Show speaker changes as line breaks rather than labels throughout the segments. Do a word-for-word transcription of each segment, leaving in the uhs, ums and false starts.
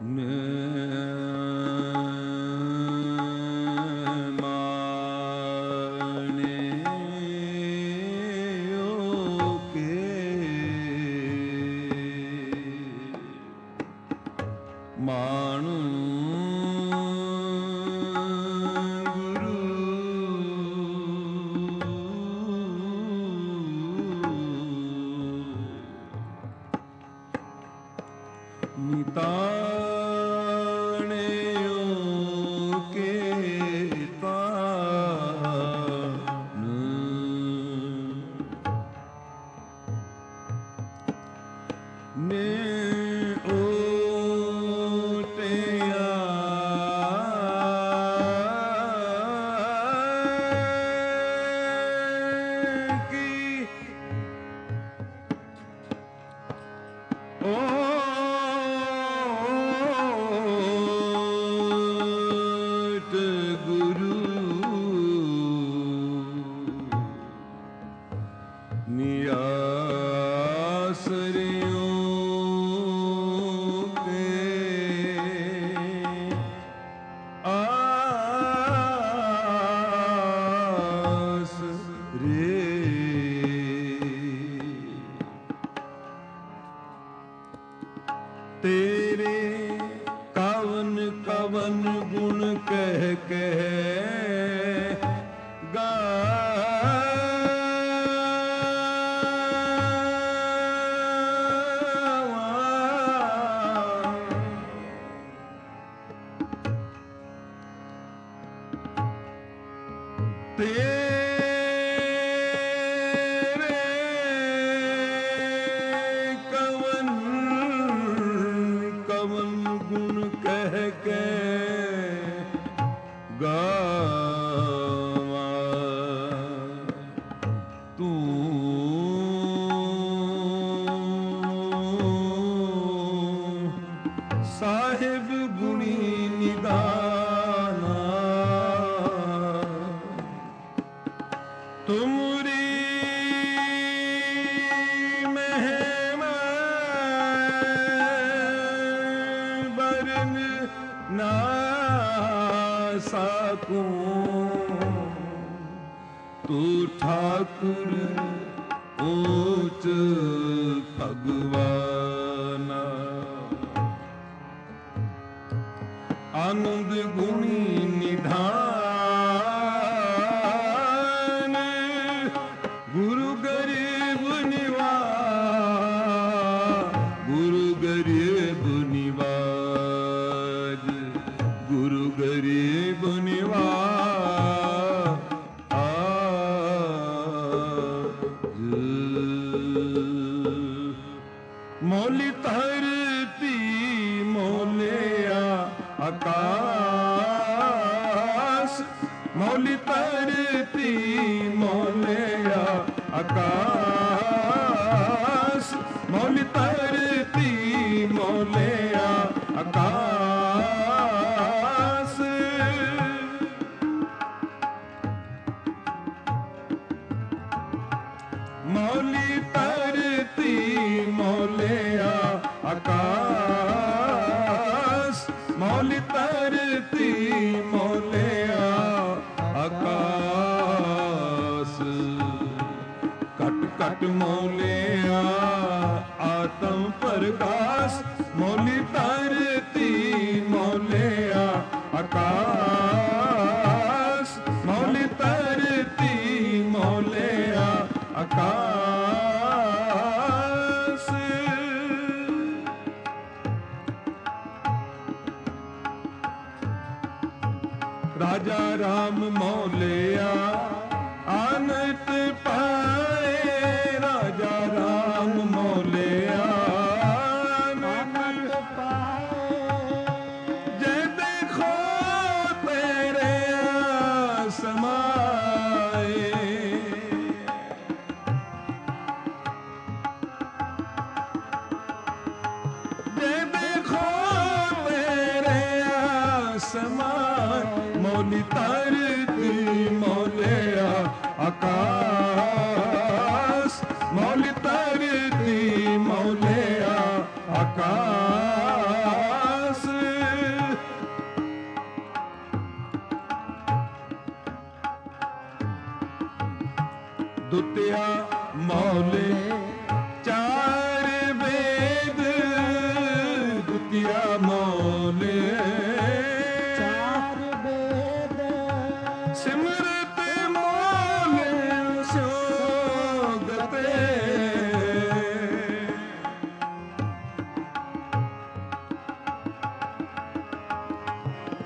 आकाश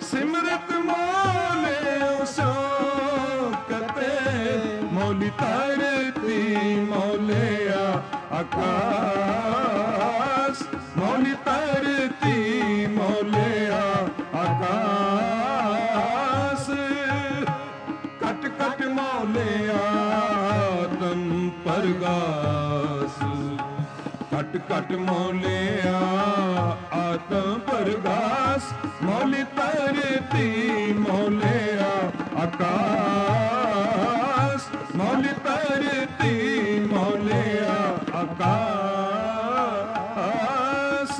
ਸਿਮਰਤ ਮੋਲੇ ਸੋ ਕਤੇ ਮੋਲੀ ਧਰਤੀ ਮੋਲਿਆ ਆਕਾਸ ਮੋਲੀ ਧਰਤੀ ਮੋਲਿਆ ਆਕਾਸ ਕਟ ਕਟ ਮੋਲਿਆ ਤਮ ਪਰਗਾਸ ਕਟ ਕਟ ਮੋਲਿਆ ਆਤਮ ਪਰਗਾਸ ਮੋਲੀ ਧਰਤੀ ਮੋਲਿਆ ਆਕਾਸ ਮੋਲੀ ਧਰਤੀ ਮੋਲਿਆ ਆਕਾਸ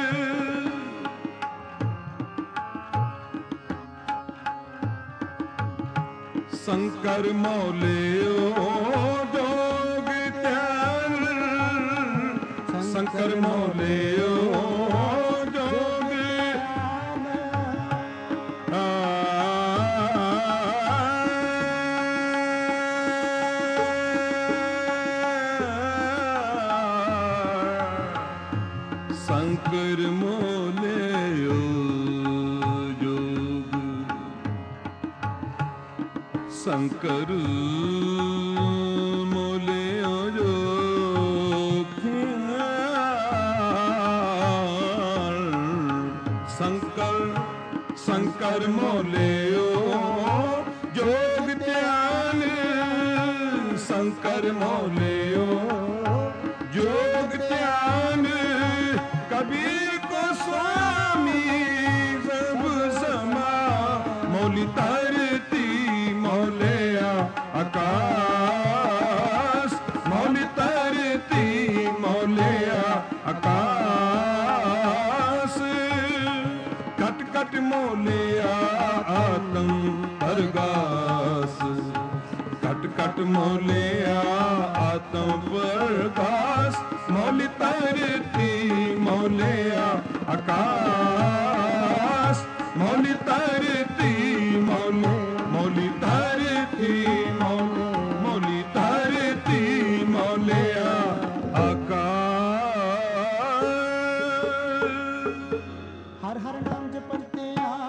ਸੰਕਰ ਮੋਲਿਓ ਜੋਗ ਧਿਆਨ ਸੰਕਰ ਮੋਲਿਓ ਜੋਗ ਸੰਕਰ ਮੋਲਿਓ ਜੋਗ ਸੰਕਰ ਮੋਲਿਓ ਜੋਗ ਸੰਕਰ ਸੰਕਰ ਮੋਲਿਓ ਜੋਗ ਧਿਆਨ ਸੰਕਰ ਮੋਲਿਓ ਜੋਗ ਧਿਆਨ कबीर को स्वामी सब समा मौली धरती मौलिया आकाश मौली धरती मौलिया आकाश कट कट मौलिया आत्म परगास कट कट मौलिया आत्म परगास मौली धरती मौलिया आकाश मौली धरती मौली मौली धरती मौली मौली धरती मौलिया आकाश
हर हर नाम जपते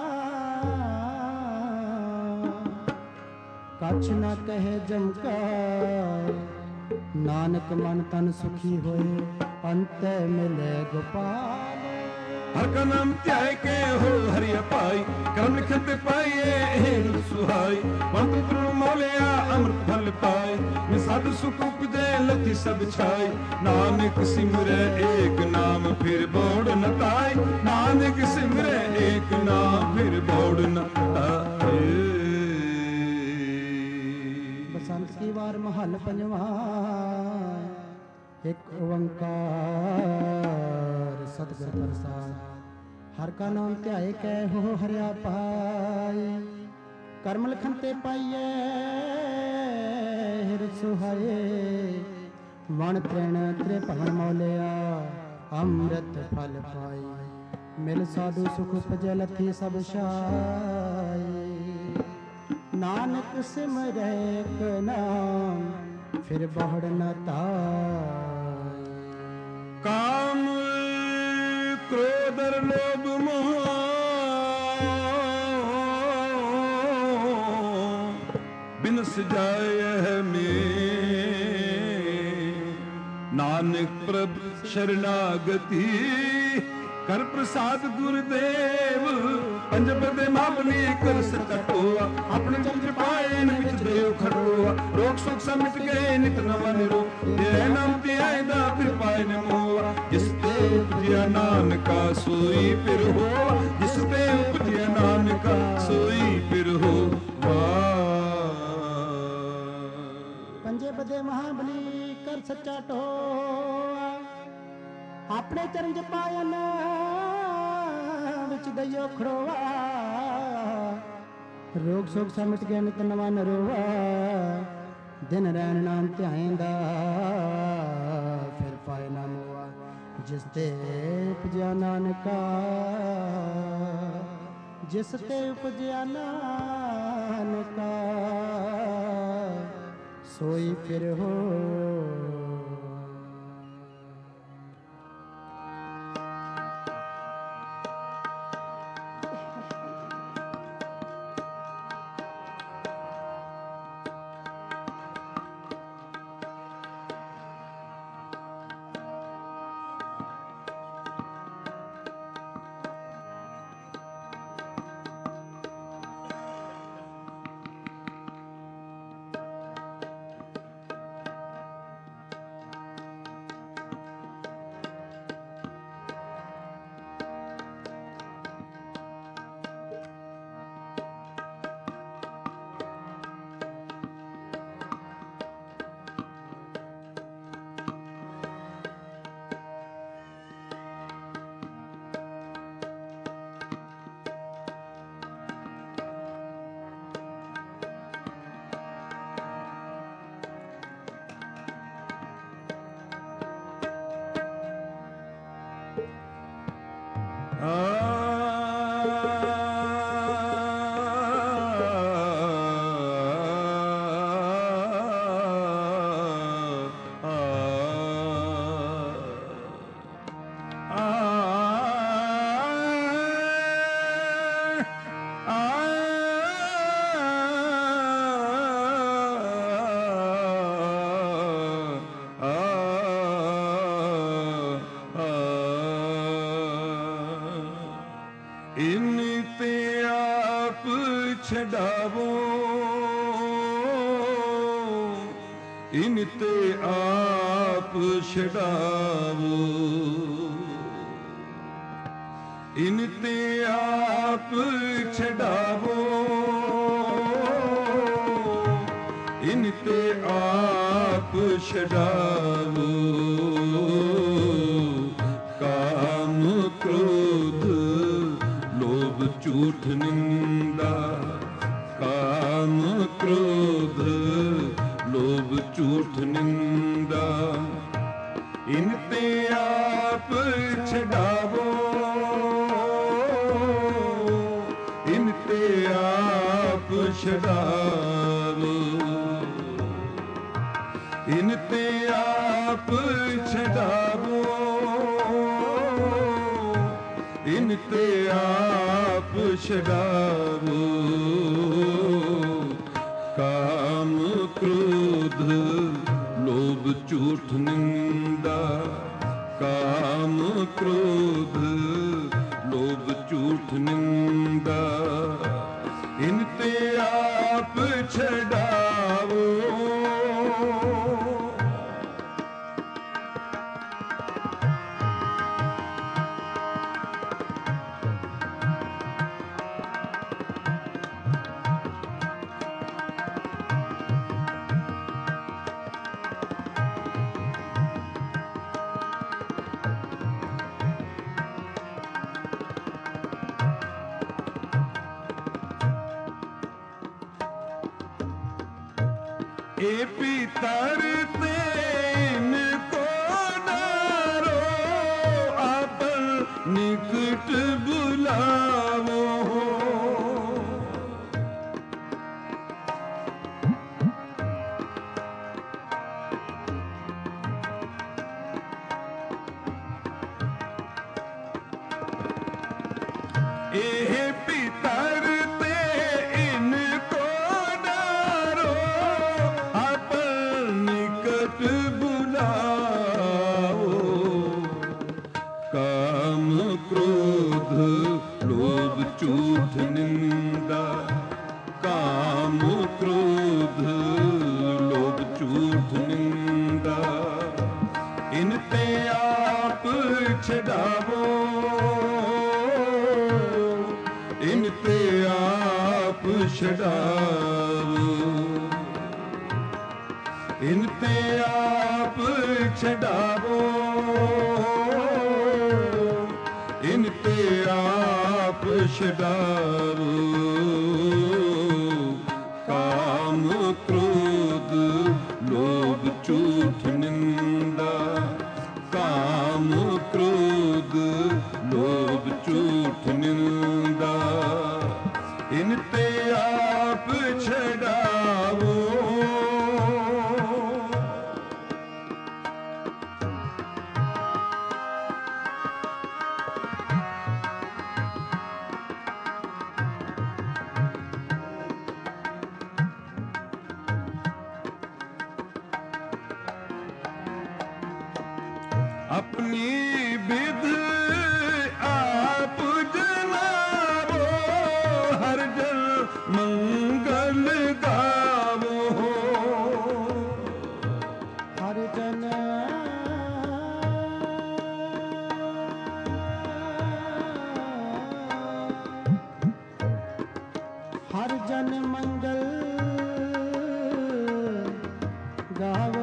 कछ न कहे जमकार नानक मन तन सुखी होए अंत मिले गोपाल
हर का नाम त्याय के हो हरिया पाई कर्म लिखत पाइए हेल सुहाई पंत प्रभु मौलिया अमृत फल पाए मैं साधु सुख उपजे लथी सब छाई नानक सिमरे एक नाम फिर बोड़ न ताई नानक सिमरे एक नाम फिर बोड़ न ताई
बसंत की वार महल पंजवा एक ओंकार सतगुर प्रसाद हर का नाम ध्याए कै हो हरिया पाई कर्म लखन ते पाइए हिर सुहाए वण तृण त्रिभुवन मौलिया अमृत फल पाई मिल साधु सुख उपजै लथी सब छाई नानक सिमरै एक नाम फिर बहुड़ न ताई
काम क्रोध लोभ मोह बिनस जाए में नानक प्रभ शरणागति कर प्रसाद गुरुदेव पंजब दे मामली कर सचा टोआ अपने चंद्र पाए न विच देव खड़ोआ रोग सुख समिट गए नित नवा निरो ये नाम ते आएदा फिर पाए न मोआ जिस ते उपजिया नानका सोई फिर होआ जिस ते उपजिया नानका सोई फिर हो
पंजे बदे महाबली कर सच्चा टोआ अपने चरण च पायन विच दइयो खड़ोआ रोग सोग समिट गया नित नवा नरोआ दिन रैन नाम ध्याएंदा फिर पाए ना मोआ जिस ते उपजिया नानका जिस ते उपजिया नानका सोई फिर हो
छड़ावो इन ते आप छड़ावो इन ते आप छड़ावो इन ते आप छड़ावो काम क्रोध लोभ झूठ निंदा काम क्रोध लोभ झूठ निंदा इन ते आप छड़ावो इन ते आप छड़ावो इन ते आप छड़ावो इन ते आप छड़ावो काम क्रोध लोभ झूठ निंदा काम क्रोध लोभ झूठ निंदा इन ते आप छड़ावो ए पितर तेन को डारो आपन निकट बुलावो ए पितर झूठ निंदा काम क्रोध लोभ झूठ निंदा इन ते आप छड़ावो इन ते आप छड़ावो इन ते आप छड़ावो इन ते आप छड़ावो काम क्रोध लोभ झूठ निंदा काम क्रोध लोभ झूठ निंदा इन ते आप छड़ावो अपनी विध आप जनावो हर जन मंगल गावो
हर जन हर जन मंगल गावो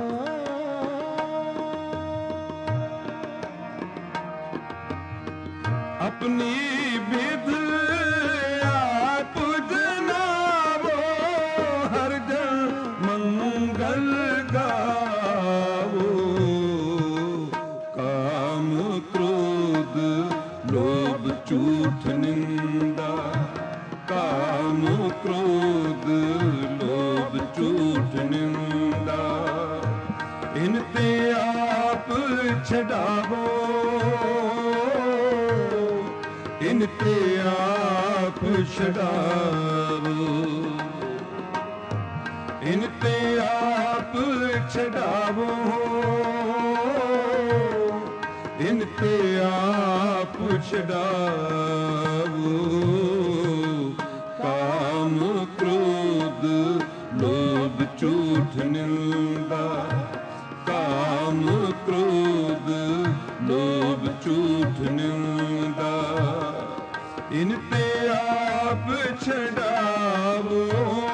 अपनी विध आप जनावो हर जन मंगल गावो काम क्रोध लोभ झूठ निंदा काम क्रोध लोभ झूठ निंदा इन ते आप छड़ावो इन ते आप छड़ावो इन ते आप छड़ावो इन ते आप छड़ावो काम क्रोध लोभ झूठ निंदा काम क्रोध लोभ झूठ निंदा इन ते आप छड़ावो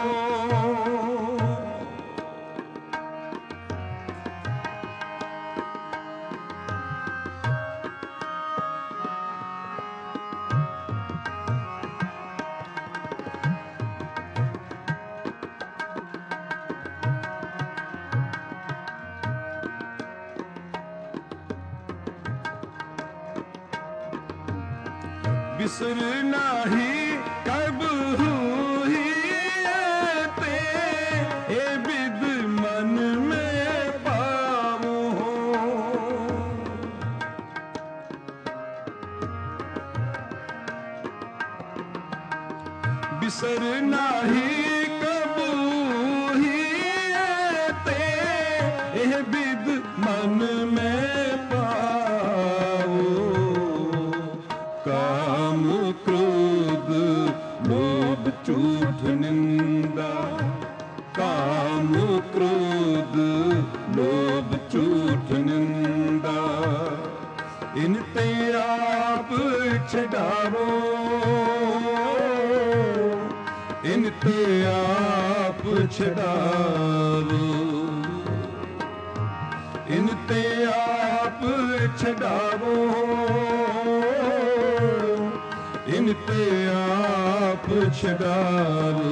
बिसर नाही कब हुई ते ए विद मन में पावो बिसर नाही कब हुई ते ए विद मन में पावो काम क्रोध लोभ झूठ निंदा काम क्रोध लोभ झूठ निंदा इन ते आप छड़ावो इन ते आप छड़ावो इन ते आप छड़ावो इन ते आप छड़ावो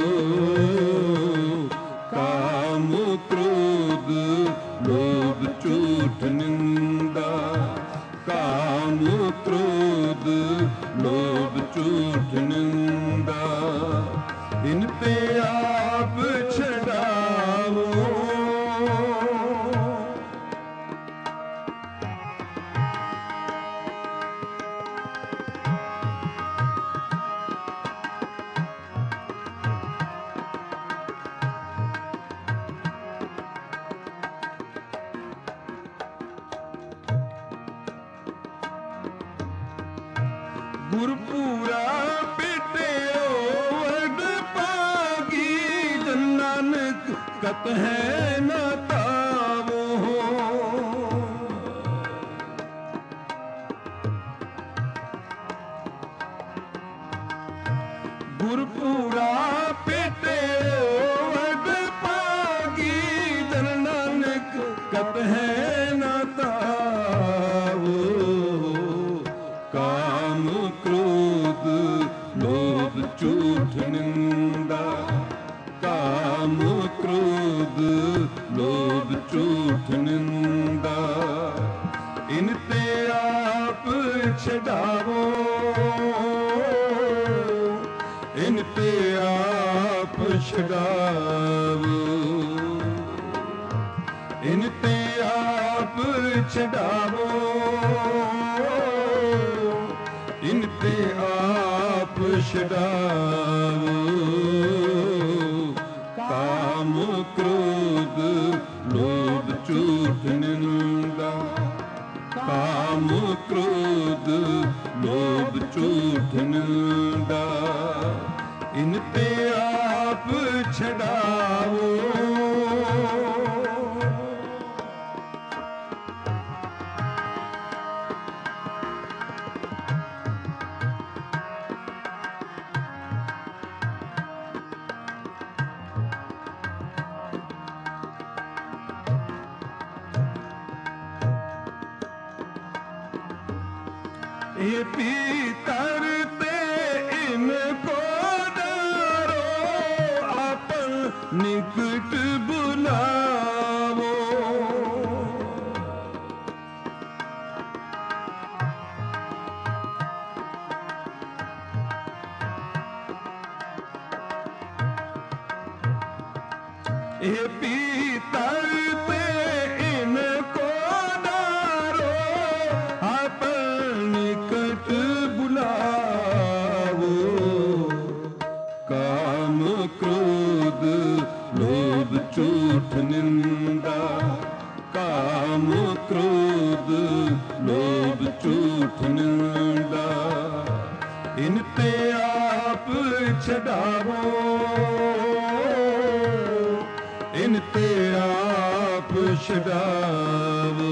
काम क्रोध लोभ झूठ निंदा काम क्रोध लोभ झूठ निंदा इन ते आप छड़ावो गुरपूरा पिटियो वड पागी जन नानक कत है न तावो गुरपूरा पिटियो वड पागी जन नानक कत है न तावो काम क्रोध लोभ झूठ निंदा काम क्रोध लोभ झूठ निंदा इन ते आप छड़ावो इन ते आप छड़ावो इन ते आप छड़ावो इन ते आप छड़ावो काम क्रोध लोभ झूठ निंदा काम क्रोध लोभ झूठ निंदा इन ते आप छड़ावो ये पीतर ते इनको डरो अपन निकट बुलावो ये पीतर पे इनको डारो अपन निकट बुलावो काम क्रोध लोभ झूठ निंदा काम क्रोध लोभ झूठ निंदा इनते आप छड़ावो इनते आप छड़ावो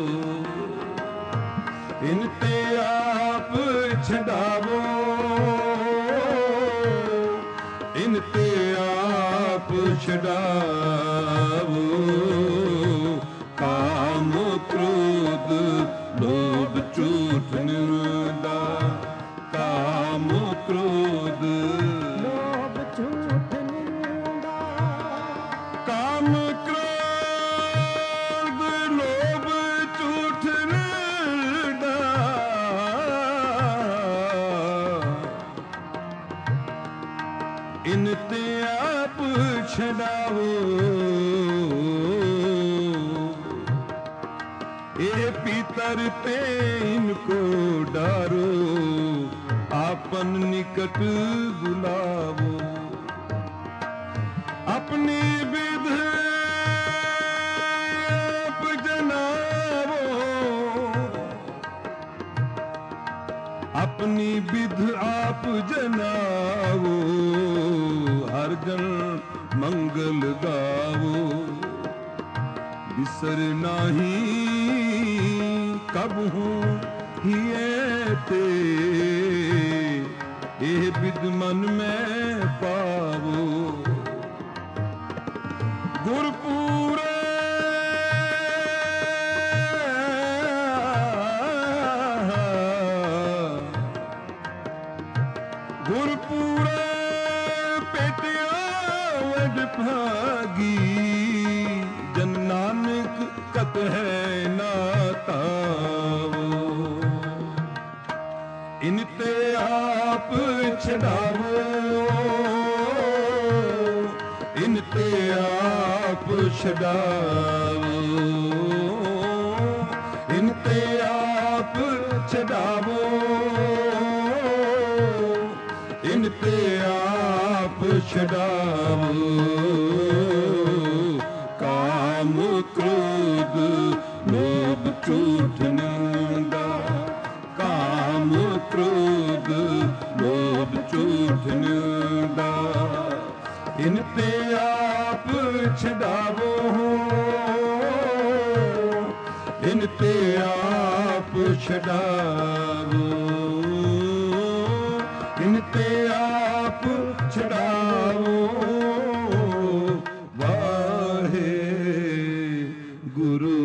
इनते आप छड़ावो इनते आप छड़ावो काम क्रोध लोभ झूठ निंदा काम क्रोध
लोभ झूठ निंदा
काम क्रोध लोभ झूठ निंदा इनते आप छड़ावो ये पीतर पे इनको डारो आपन निकट बुलावो अपनी विध आप जनावो अपनी विध आप जनावो हर जन मंगल गावो बिसर नाही कब हूँ हिए ते ये विद मन में पावो गुरपुरे गुरपुरे पेटिया वड भागी जन नानक कत है नातावो इनते आप छड़ावो इनते आप छड़ावो इनते आप छड़ावो इनते आप छड़ावो काम क्रोध लोभ झूठ निंदा काम क्रोध लोभ झूठ निंदा इनते आप छड़ावो इनते आप छड़ावो इनते आप छड़ावो वाहे गुरु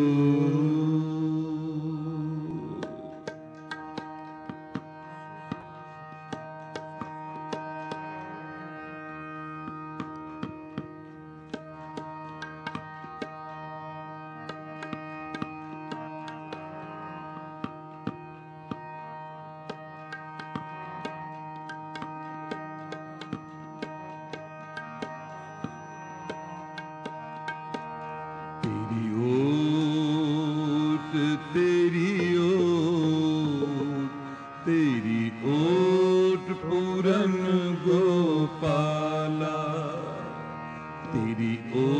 तेरी ओट तेरी ओट पूरन गोपाला तेरी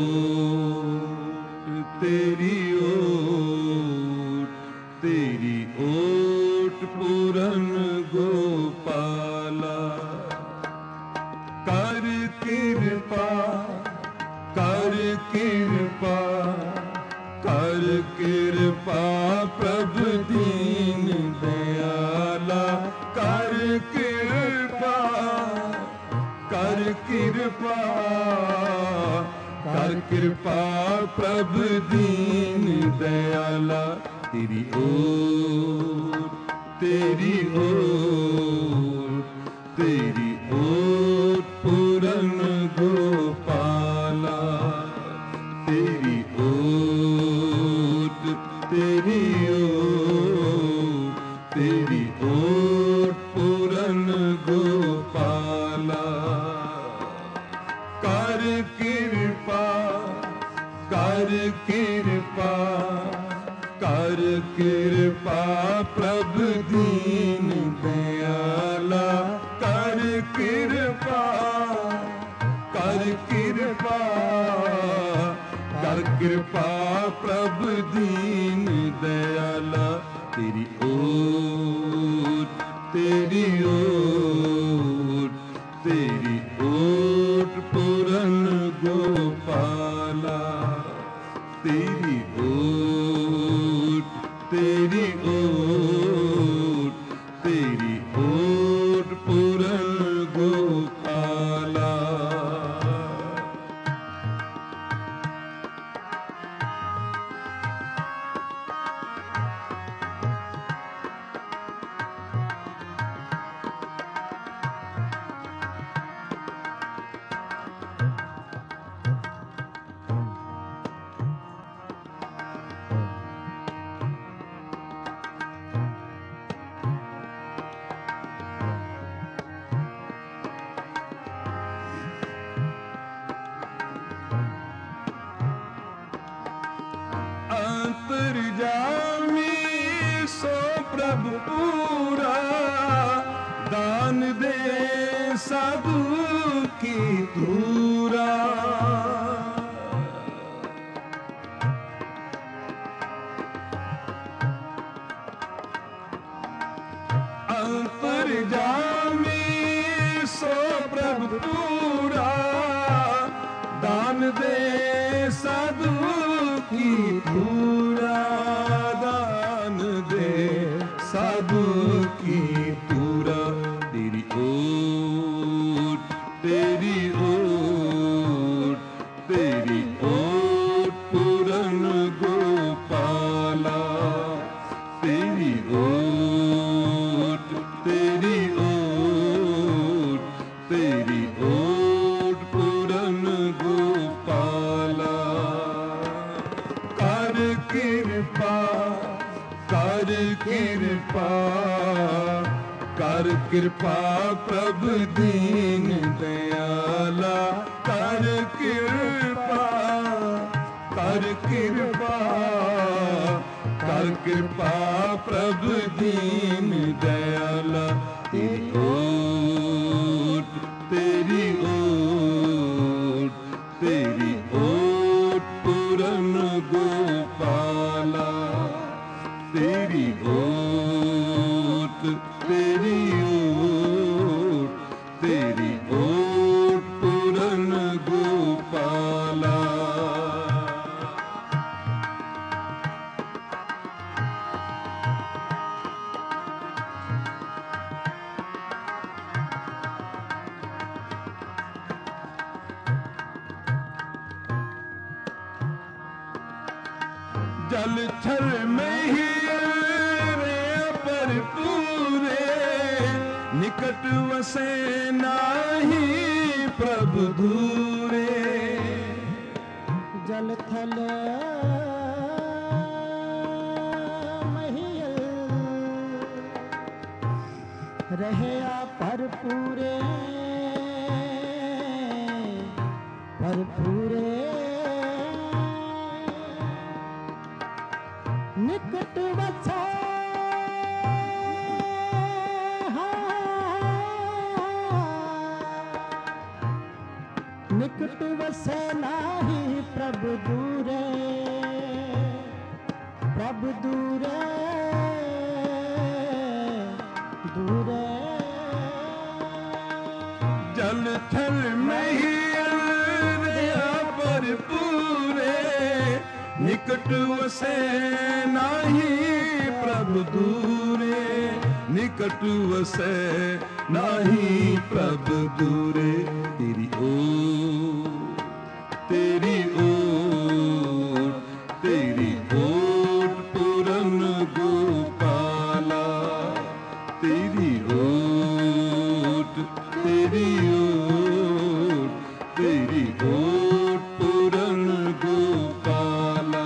ओट तेरी ओट तेरी ओट पूरन गोपाला कर कृपा कर कृपा कर कृपा प्रभु दीन दयाला कर कृपा कर कृपा कर कृपा प्रभु दीन दयाला तेरी ओर तेरी ओर तेरी ओर पूरन गोपाला तेरी ओट तेरी ओट तेरी ओट पूरन गोपाला कर कृपा कृपा प्रभु दीन दयाला कर कृपा कर कृपा कर कृपा प्रभु दीन दयाला तेरी ओट तेरी ओट तेरी ओट पूरन गोपाला तेरी ओट तेरी ओट तेरी ओट पूरन गोपाला अंतर्जामी सो प्रभु पूरा दान दे साधु की दूरा अंतर्जामी सो प्रभु पूरा दान दे साधु की पूरा दान दे साधु की पूरा तेरी ओट तेरी ओट तेरी ओट पूरन गोपाला तेरी ओट तेरी ओट तेरी ओट पूरन गोपाला कर कृपा कर कृपा कर कृपा प्रभु दीन दयाला कर कृपा कर कृपा कर कृपा प्रभु दीन दयाला तेरी ओट तेरी ओट तेरी ओट पूरन गोपाला तेरी ओट तेरी ओट तेरी ओट पूरन गोपाला जल थल में ही रे पर पूरे निकट वसे नाही प्रभु दूरे
जल थल महियल रहे पर पूरे पर पूरे निकट वसे निकट वसे नाही प्रभु दूरे प्रभु दूरे दूरे
जल थल में ही पर पूरे निकट वसे नाही प्रभु दूरे निकट वसे नाही प्रभु दूरे तेरी ओट तेरी ओट तेरी ओट पूरन गोपाला तेरी ओट तेरी ओट तेरी ओट पूरन गोपाला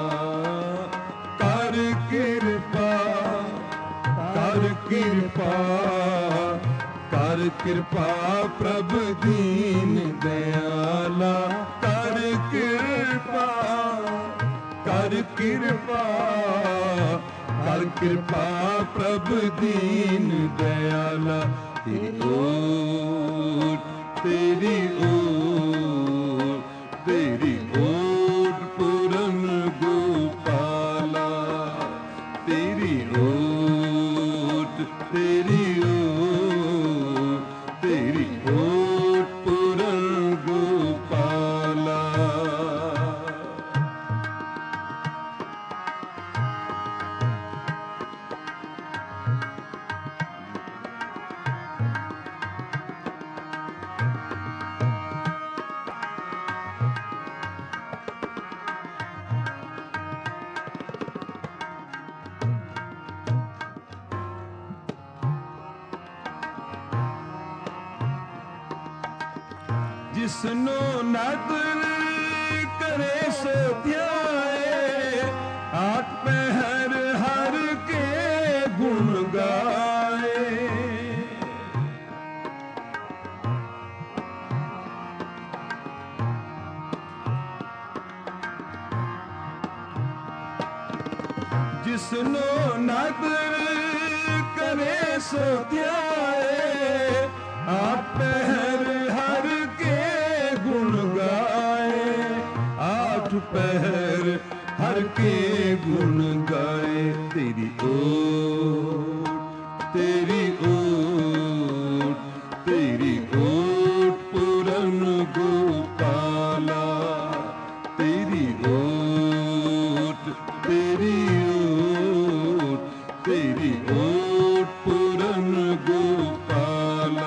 कर कृपा कर कृपा कर कृपा प्रभु दीन दयाला कर कृपा कर कृपा ਕਰ ਕਿਰਪਾ ਪ੍ਰਭ ਦੀਨ ਦਇਆਲਾ ਤੇਰੀ ਓਟ ਤੇਰੀ ਓਟ ਤੇਰੀ ਓਟ ਪੂਰਨ ਗੋਪਾਲਾ ਤੇਰੀ ਓਟ ਤੇਰੀ ਓਟ ਤੇਰੀ ਓਟ ਪੂਰਨ ਗੋਪਾਲਾ। ਜਿਸਨੋ ਨਦਰ ਕਰੇ ਸੋ ਧਿਆਏ ਆਠ ਪਹਿਰ ਹਰ ਕੇ ਗੁਣ ਗਾਏ। ਜਿਸਨੋ ਨਦਰ ਕਰੇ ਸੋ ਧਿਆਏ ਆਠ ਪਹਿਰ ਹਰ ਕੇ ਗੁਣ ਗਾਏ। ਆਠ ਪਹਿਰ ਹਰ ਕੇ ਗੁਣ ਗਾਏ। ਤੇਰੀ ਓਟ ਤੇਰੀ ਓਟ ਤੇਰੀ ਓਟ ਪੂਰਨ ਗੋਪਾਲਾ ਤੇਰੀ ਓਟ ਤੇਰੀ ਓਟ ਤੇਰੀ ਓਟ ਪੂਰਨ ਗੋਪਾਲਾ।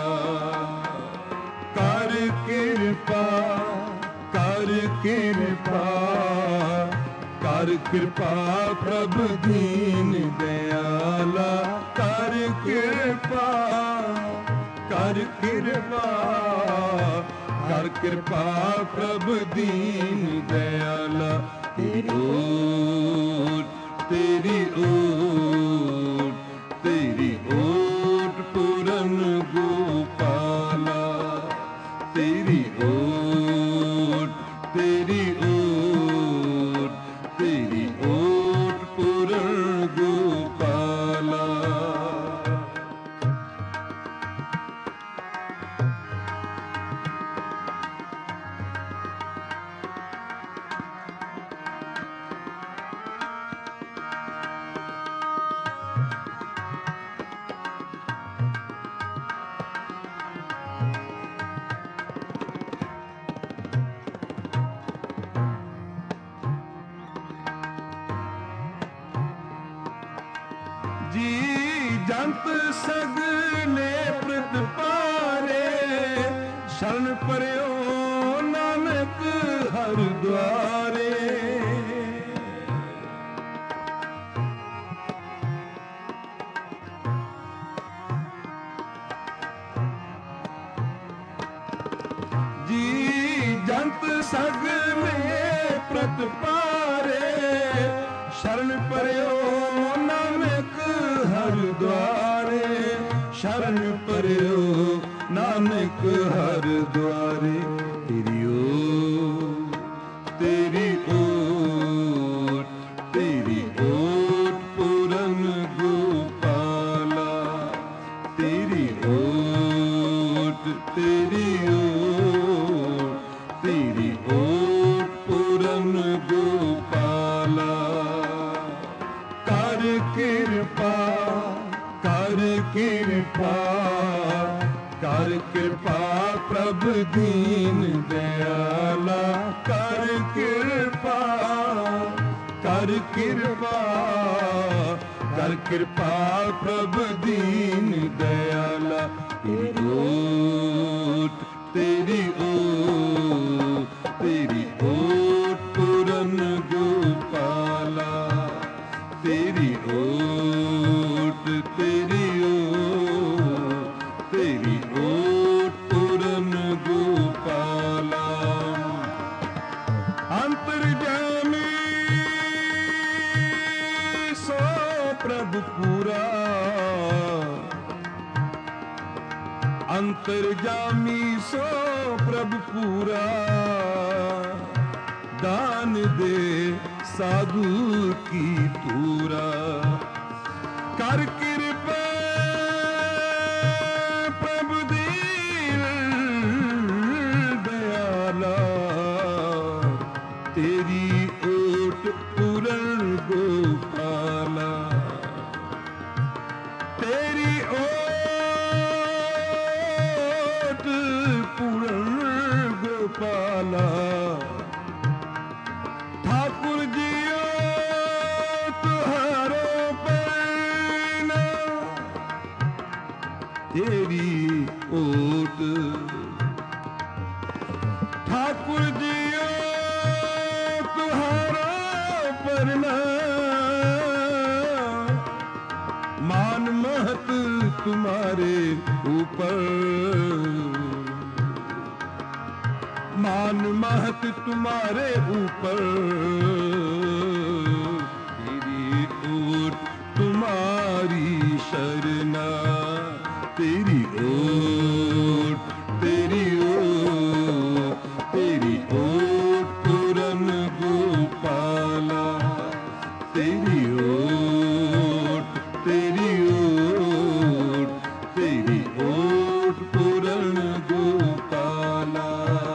ਕਰ ਕਿਰਪਾ ਕਰ ਕਿਰਪਾ ਕਰ ਕਿਰਪਾ ਪ੍ਰਭ ਦੀਨ ਦਇਆਲਾ ਕਰ ਕਿਰਪਾ ਕਰ ਕਿਰਪਾ ਕਰ ਕਿਰਪਾ ਪ੍ਰਭ ਦੀਨ ਦਇਆਲਾ ਤੇਰੀ ਓਟ ਤੇਰੀ ਓਟ ਤੇਰੀ ਓਟ ਪੂਰਨ ਗੋਪਾਲਾ ਤੇਰੀ ਓਟ ਤੇਰੀ ਓਟ ਤੇਰੀ ਓਟ ਪੂਰਨ ਗੋਪਾਲਾ। ਜੀ ਜੰਤ ਸਗਲੇ ਪ੍ਰਤਪਾਰੇ ਸ਼ਰਨ ਪਰਿਓ ਨਾਨਕ ਹਰ ਦੁਆਰੇ। ਜੀ ਜੰਤ ਸਗਲੇ ਪ੍ਰਤਪਾਰੇ ਸ਼ਰਨ ਪਰਿਓ ਨਾਨਕ ਹਰ ਦੁਆਰੇ। ਸ਼ਰਨ ਪਰਿਓ ਨਾਨਕ ਹਰ ਦੁਆਰੇ। ਤੇਰੀ ਓਟ ਤੇਰੀ ਓਟ ਤੇਰੀ ਓਟ ਪੂਰਨ ਗੋਪਾਲਾ ਤੇਰੀ ਓਟ ਤੇਰੀ ਓਟ ਤੇਰੀ ਓਟ ਪੂਰਨ ਗੋਪਾਲਾ। ਕਰ ਕਿਰਪਾ ਕਰ ਕਿਰਪਾ ਕਰ ਕਿਰਪਾ ਪ੍ਰਭ ਦੀਨ ਦਇਆਲਾ ਕਰ ਕਿਰਪਾ ਕਰ ਕਿਰਪਾ ਕਰ ਕਿਰਪਾ ਪ੍ਰਭ ਦੀਨ ਦਇਆਲਾ ਤੇਰੀ ਓਟ ਤੇਰੀ ਓਟ ਤੇਰੀ ਓਟ ਪੂਰਨ ਗੋਪਾਲਾ ਤੇਰੀ ਓਟ ਤੇਰੀ ਓਟ ਤੇਰੀ ਓਟ ਪੂਰਨ ਗੋਪਾਲਾ। ਅੰਤਰਜਾਮੀ ਸੋ ਪ੍ਰਭ ਪੂਰਾ ਅੰਤਰਜਾਮੀ ਸੋ ਪ੍ਰਭ ਪੂਰਾ ਦਾਨ ਦੇ ਸਾਧੂ ਕੀ ਪੂਰਾ कर कृपा प्रभु दीन दयाला, तेरी ओट पूरन गोपाला, तेरी ओट पूरन गोपाला। ठाकुर जियो तुहारो पैना, तेरी ओट। ठाकुर जियो तुहारो परना, मान महत तुम्हारे ऊपर, मान महत तुम्हारे ऊपर। तेरी ओट तुम्हारी शरणा, तेरी ओट, तेरी ओट, तेरी ओट पूरन गोपाला, तेरी ओट, तेरी ओट, तेरी ओट पूरन गोपाला।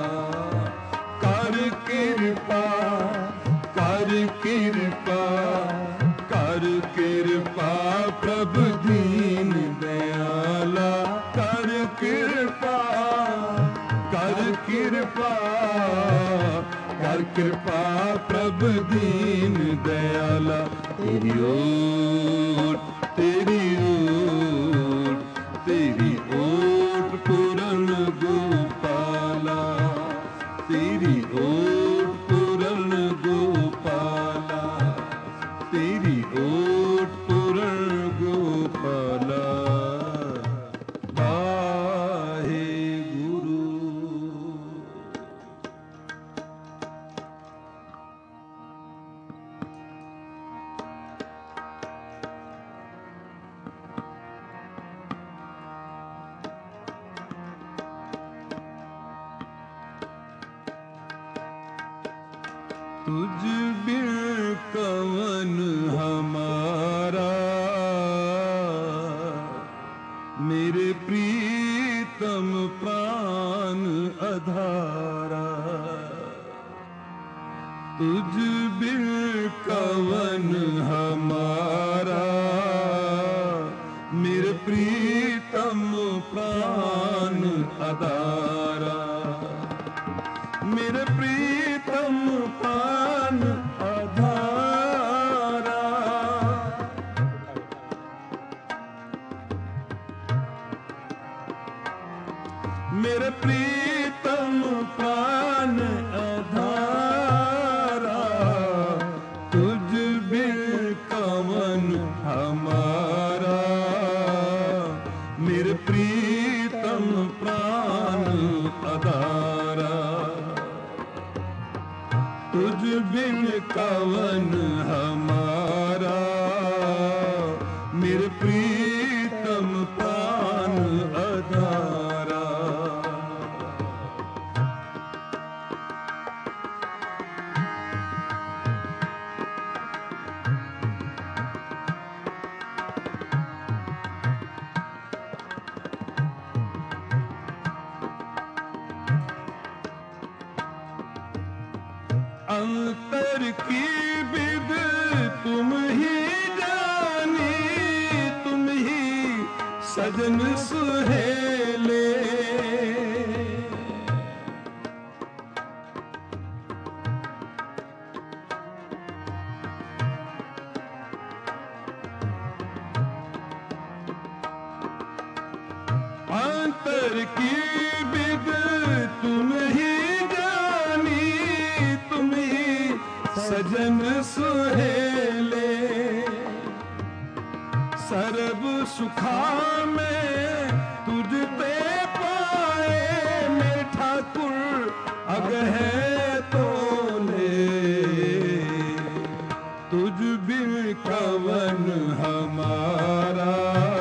कर कृपा, कर कृपा, कर कृपा प्रभु दीन दयाला, कर कृपा, कर कृपा, कर कृपा प्रभु दीन दयाला। तेरी ओट, तेरी ओट, तेरी ओट पूरन गोपाला, तेरी ओट पूरन गोपाला, तेरी ओट पूरन गोपाला। वाहे गुरु। तुझ बिन कवन हमारा, मेरे प्रीतम प्राण आधारा। तुझ बिन कवन हमारा, मेरे प्रीतम प्राण आधारा, मेरे प्रीतम प्राण आधारा। मेरे प्रीतम प्राण आधारा, तुझ बिन कवन हमारा, मेरे प्रीतम प्राण आधारा। तुझ बिन कवन हमारा, मेरे प्रीतम प्राण आधारा। अंतर की विद तुम ही जानी, तुम ही सजन सुहेले। अंतर की विद तुम ही जानी, तुम ही सजन सुहेले। सर्व सुखा में तुझ ते पाए, मेरे ठाकुर अग है तो ले। तुझ बिन कवन हमारा,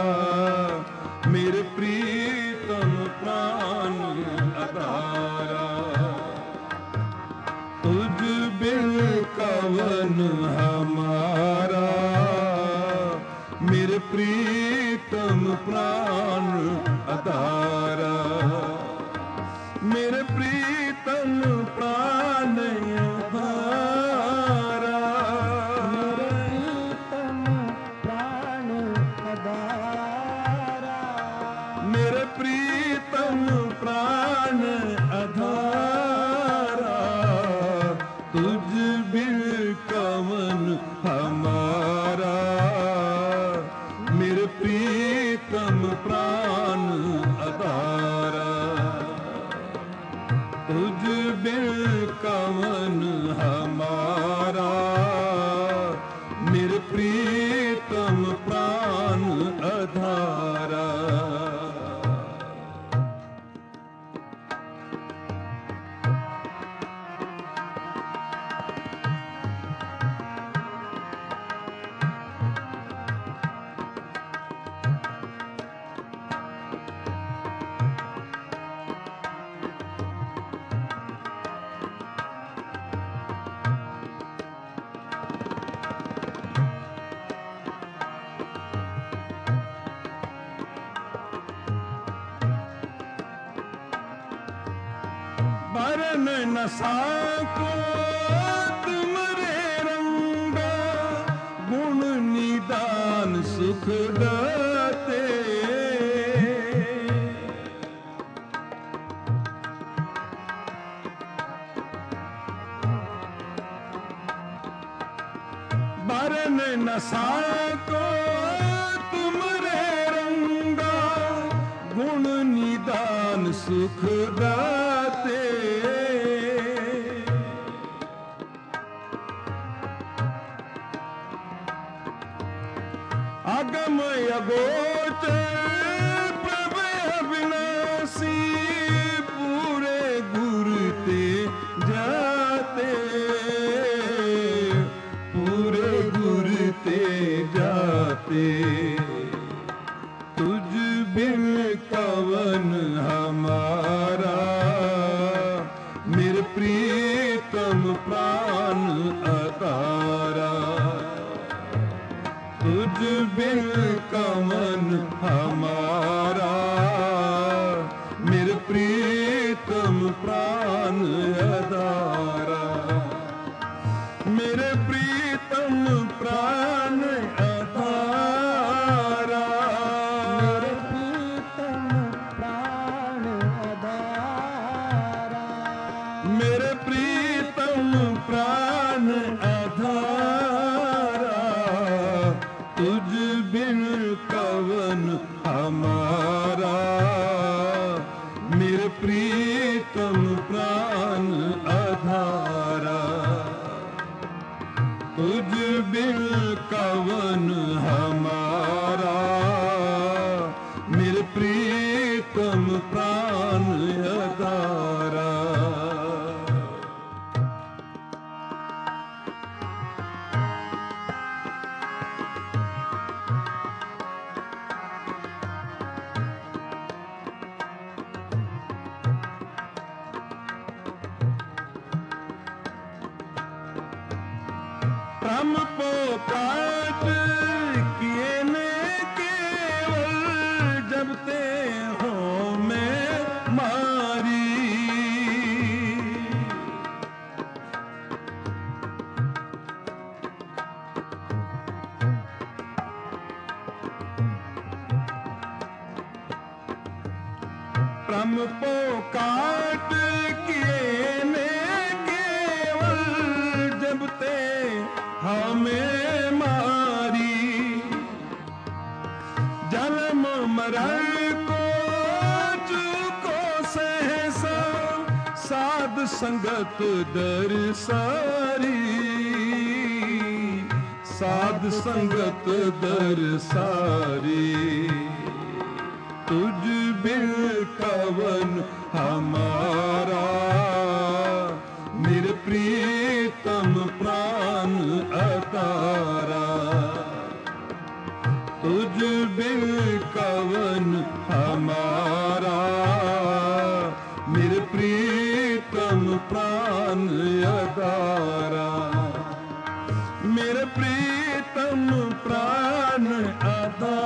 मेरे प्रीतम प्राण आधारा। तुझ बिन कवन हमारा, मेरे प्रीतम प्राण आधारा, मेरे प्रीतम प्राण आधारा,
मेरे प्रीतम प्राण आधारा,
मेरे प्रीतम प्राण आधारा, तुझ बिन कवन हमारा, मेरे प्रीतम प्राण आधारा, तुझ बिन कवन हमारा, मेरे प्रीतम प्राण आधारा। बरन न साको तुमरे रंगा, गुण निदान सुख दाते, बरन न साको तुमरे रंगा, गुण निदान सुख दाते, अगम अगोचर प्रभ अविनाशी, पूरे गुरु ते जाते, पूरे गुरु ते जाते, तुझ बिन कवन हमारा, मेरे प्रीतम प्राण आधारा, तुझ बिन कवन हमारा, मेरे प्रीतम प्राण आधारा, मेरे प्रीतम प्राण आधारा,
मेरे प्रीतम प्राण आधारा,
मेरे प्रीतम प्राण आधारा, तुझ बिन कवन हमारा, मेरे प्रीतम प्राण आधारा, तुझ बिन कवन हमारा, मेरे प्रीतम प्राण आधारा। ब्रह्म पोकाट किए ने केवल, जब ते हो में मारी, ब्रह्म पोकाट किए ने केवल, जब ते हमें मारी, जन्म मरण को चूको सहसा, साध संगत दर सारी, साध संगत दर सारी, तुझ बिन कवन हमारा, मेरे प्रीतम प्राण आधारा, तुझ बिन कवन हमारा, मेरे प्रीतम प्राण आधारा, मेरे प्रीतम प्राण आधारा,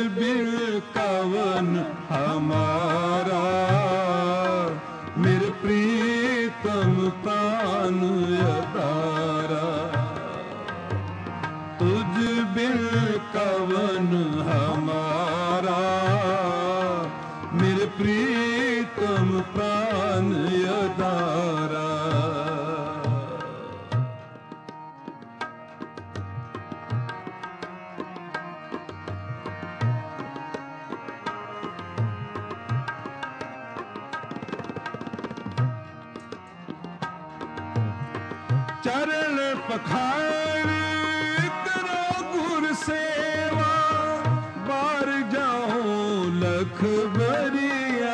बिन कवन हमारा, मेरे प्रीतम प्राण अदारा। तुझ बिन कवन हमारा, मेरे प्रीतम प्राण अदारा। चरण पखार करो गुर सेवा, बार जाओ लख बरिया।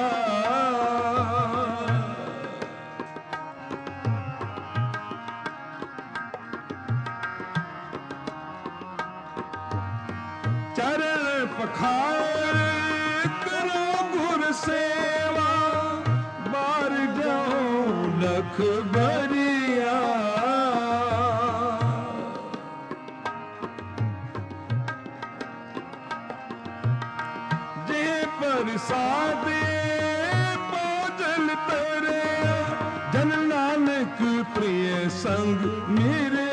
चरण पखार करो गुर सेवा, बार जाओ लख बरिया। सादे भोजन तरे, जन नानक प्रिय संग मेरे।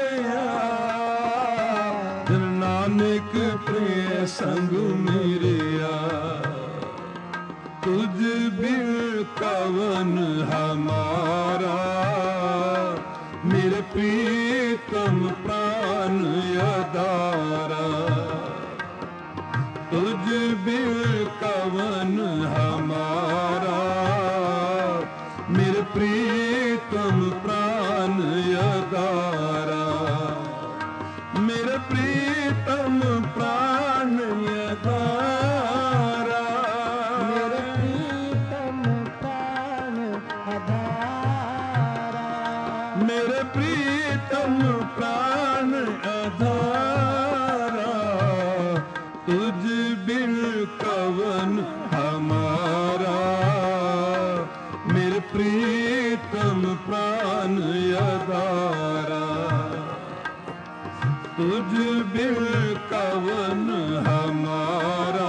जन नानक प्रिय संग मेरे। तुझ बिन कवन हमारा, मेरे प्रीतम प्राण अदारा। तुझ बिन कवन हमारा, मेरे प्रीतम प्राण अदारा। मेरे प्रीतम प्राण अदारा।
मेरे प्रीतम प्राण अदारा।
मेरे प्रीतम प्राण अदारा। तुझ बिन कवन हमारा, मेरे प्रीतम प्राण अदारा। तुझ बिन कवन हमारा,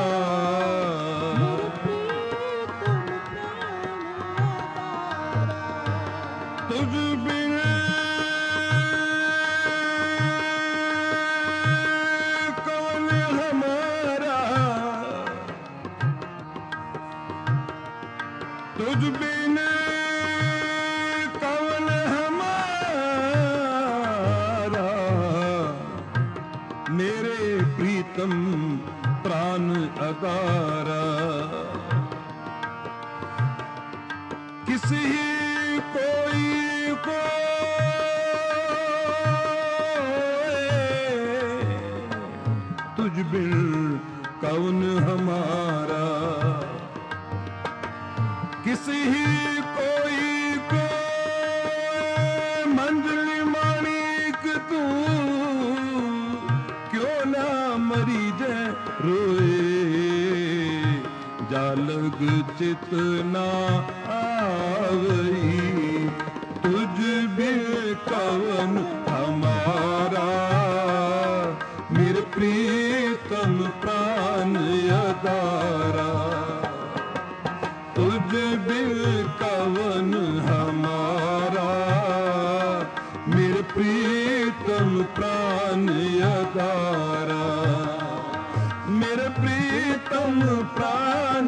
तुझ बिन तुझ बिन कवन हमारा, मेरे प्रीतम प्राण अदारा। किसी कोई को तुझ बिन कवन हमारा। किसी कोई को मंजिल माणिक तू, क्यों ना मरी जय रोए। जालग चित ना आवई, तुझ बिन कवन हमारा, मेरे प्रीतम प्राण अदारा। तुझ बिन कवन हमारा, मेरे प्रीतम प्राण अदारा। मेरे प्रीतम प्राण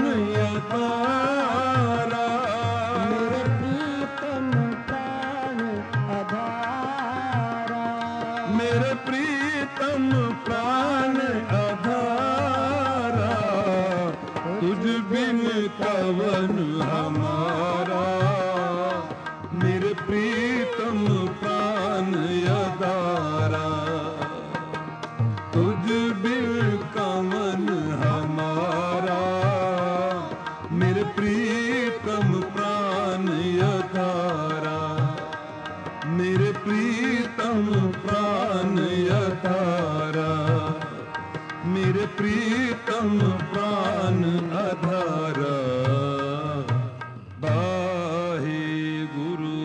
अदारा।
मेरे प्रीतम प्राण अदारा।
मेरे प्रीतम प्राण अदारा। तुझ बिन कवन हमारा, मेरे प्रीतम प्राण अदारा। तुझ बिन कवन हमारा, मेरे प्रीतम प्राण अदारा। मेरे प्रीतम प्राण अदारा। मेरे प्रीतम प्राण अधारा। बाहे गुरु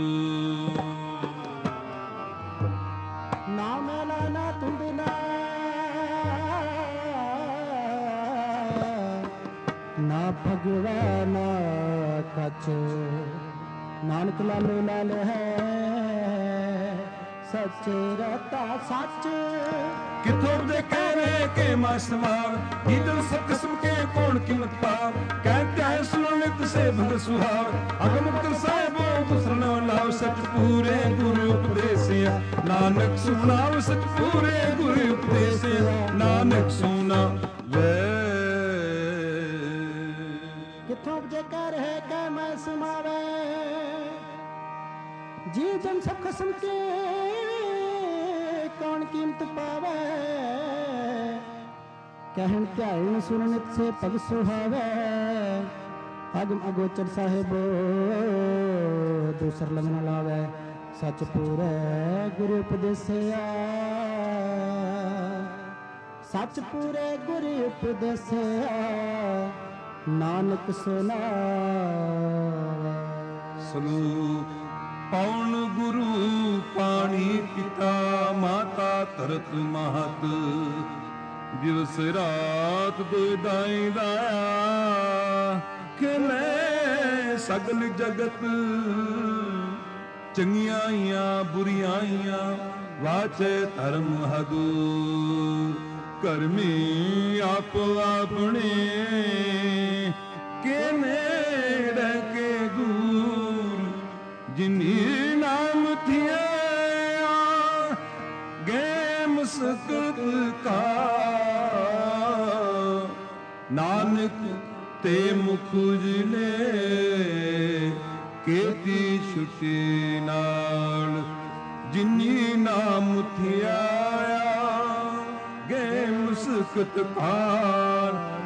नाम लाना तुम बिना ਨਾ ਭਗਵਾ ਨਾ ਕਛ ਨਾਨਕ ਲਾਲੋ ਲਾਲ ਹੈ ਸੱਚ ਰਤਾ ਸੱਚ
किथों दे कहरे के मासवार ईदल सब किस्म के कौन कीमत पार कहते हैं सुनित से भग सुहार अगमुक्त साहिबो दुसरन लाव सच पूरे गुरु उपदेसिया नानक सुनाव सच पूरे गुरु उपदेसिया नानक सुना वे
किथों जे कर है कै मैं समावे जी जन सब खसम के कौन कीमत पावे कहन ध्यान सुन नित से पग सुहावे अगम अगोचर साहिबो दूसर लगन लावे सच पूरे गुरु उपदेसिया सच पूरे गुरु उपदेसिया नानक सुना
सलूक पौन गुरु पानी पिता माता तरत महत दिवस रात दो दाई दाया किले सगल जगत चंगियाइयां बुरियाइयां वाचे धर्म हदूर करमी आप अपने किने रह के दूर जिनी नाम थिया गे मुस्कुत का नानक ते मुख उजले केती छुटी नाल जिनी नाम थिया गे मुस्कुत का